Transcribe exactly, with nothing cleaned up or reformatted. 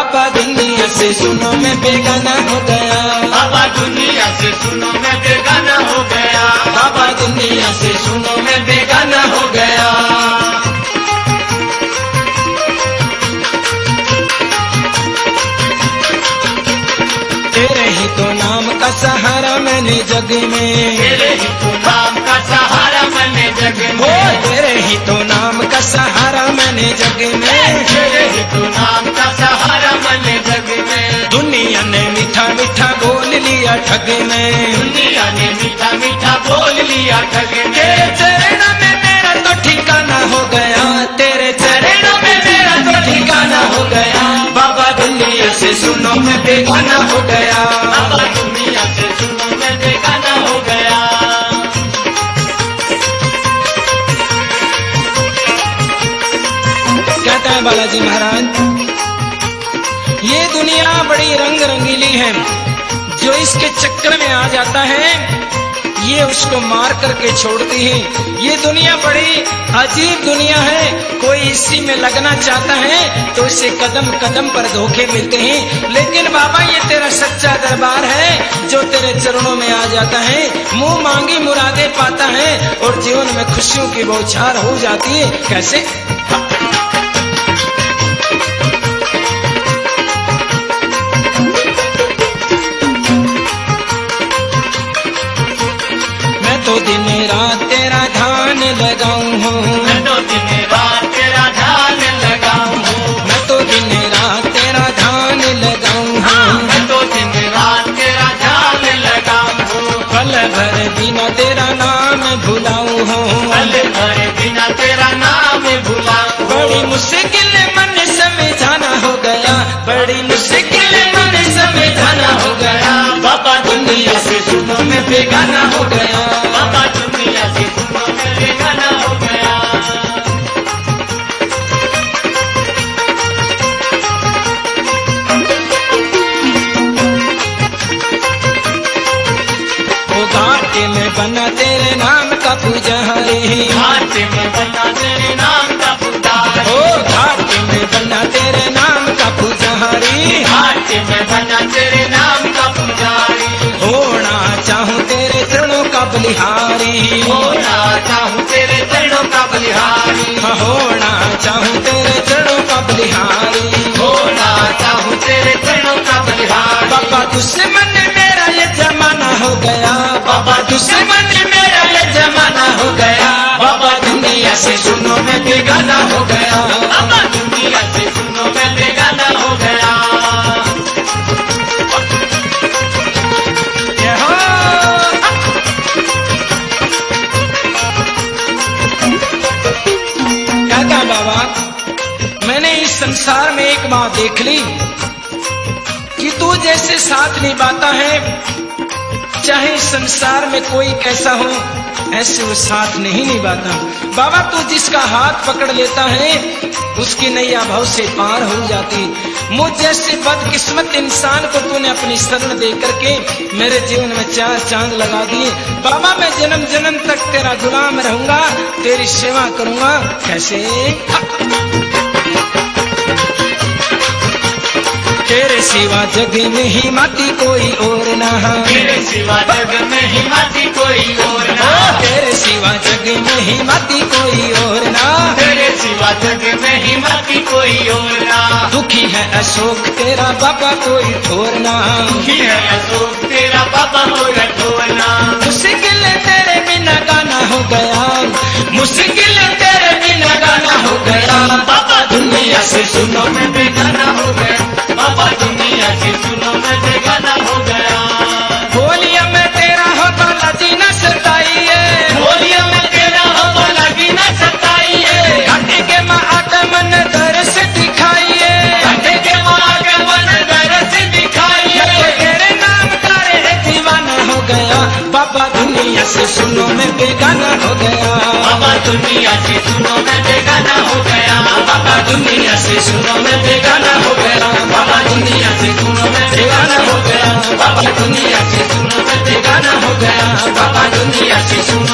बाबा दुनिया से सुनो मैं बेगाना हो गया, बाबा दुनिया से सुनो मैं बेगाना हो गया, बाबा दुनिया से सुनो मैं बेगाना हो गया। तेरे ही तो नाम का सहारा मैंने जग में, तेरे ही तो नाम का सहारा मैंने जग ओ में, तेरे ही तो नाम का सहारा मैंने जग में, तेरे ही तो नाम का सहारा मैंने जग में। दुनिया ने मीठा मीठा बोल लिया ठग में, दुनिया ने मीठा मीठा बोल लिया ठग तेरे में। चरणों में मेरा तो ठिकाना हो गया, तेरे चरणों में मेरा तो ठिकाना हो गया, बाबा दुनिया से सुनो मैं बेगाना हो गया, बाबा दुनिया से सुनो मैं बेगाना हो गया। कहता है बालाजी महाराज, ये दुनिया बड़ी रंग रंगीली है, जो इसके चक्कर में आ जाता है ये उसको मार करके छोड़ती है। ये दुनिया बड़ी अजीब दुनिया है, कोई इसी में लगना चाहता है तो इसे कदम कदम पर धोखे मिलते हैं। लेकिन बाबा ये तेरा सच्चा दरबार है, जो तेरे चरणों में आ जाता है मुंह मांगी मुरादे पाता है और जीवन में खुशियों की बौछार हो जाती है। कैसे? तो दिन रात तेरा ध्यान लगाऊं हूँ, मैं तो दिन रात तेरा ध्यान लगाऊं हूँ, मैं तो दिन रात तेरा ध्यान लगाऊं हूँ, मैं तो दिन रात तेरा ध्यान लगाऊं हूँ। पल भर बिना तेरा नाम भुलाऊं हूँ, पल भर बिना तेरा नाम भुलाऊं। बड़ी मुश्किल मन समझाना हो गया, बड़ी मुश्किल मन समझाना हो गया, बाबा दुनिया से सुनो मैं बेगाना हो गया, बाबा दुनिया से सुनो मैं बेगाना हो गया। वो घाटे में बना तेरे नाम का पुजारी, घाटे में बना तेरे नाम का पुजारी, ओ घाटे में बना तेरे नाम का पुजारी, घाटे में बना तेरे नाम का पुजारी, होना चाहूं तेरे चरणों का बलिहारी, होना चाहूं तेरे चरणों का बलिहारी, हाँ, होना चाहूं तेरे चरणों का बलिहारी, होना चाहूं तेरे चरणों का बलिहारी। बाबा दुश्मन मेरा ये जमाना हो गया, बाबा दुश्मन मेरा ये जमाना हो गया, बाबा दुनिया से सुनो मैं बेगाना हो गया, बाबा दुनिया से सुनो मैं बेगाना हो गया। ये हो। कहता बाबा, मैंने इस संसार में एक बात देख ली कि तू जैसे साथ निभाता है, चाहे इस संसार में कोई कैसा हो, ऐसे वो साथ नहीं निभाता। बाबा तू जिसका हाथ पकड़ लेता है उसकी नैया भाव से पार हो जाती। मुझ जैसे बदकिस्मत इंसान को तूने अपनी शरण दे करके मेरे जीवन में चार चांद लगा दिए। बाबा मैं जन्म जन्म तक तेरा गुलाम रहूंगा, तेरी सेवा करूंगा। कैसे? तेरे सिवा जग में ही माती कोई और ना, तेरे सिवा जग में ही माती कोई और ना, तेरे सिवा जग में ही माती कोई और ना, तेरे सिवा जग में ही माती कोई और ना। दुखी है अशोक तेरा बाबा कोई ठोरना, दुखी है अशोक तेरा बाबा कोई ठोरना। मुश्किल तेरे बिना गाना हो गया, मुश्किल तेरे बिना गाना हो गया, बाबा दुनिया से सुनो मैं बेगाना हो गया, बाबा दुनिया से सुनो मैं बेगाना हो गया। बोलिया मैं तेरा हो तो लगी न सताइए, बोलिया मैं तेरा हो तो लगी न सताइए, घाटे के माँ आगमन दरस दिखाइए, घाटे के माँ आगमन दरस दिखाइए, तेरे नाम का रे दीवाना हो गया, बाबा दुनिया से सुनो मैं बेगाना हो गया, बाबा दुनिया से सुनो मैं बेगाना हो गया, बाबा दुनिया से सुनो मैं बेगाना हो गया, बाबा दुनिया से सुनो मैं बेगाना हो गया, बाबा दुनिया से सुनो मैं बेगाना हो गया, बाबा दुनिया से सुनो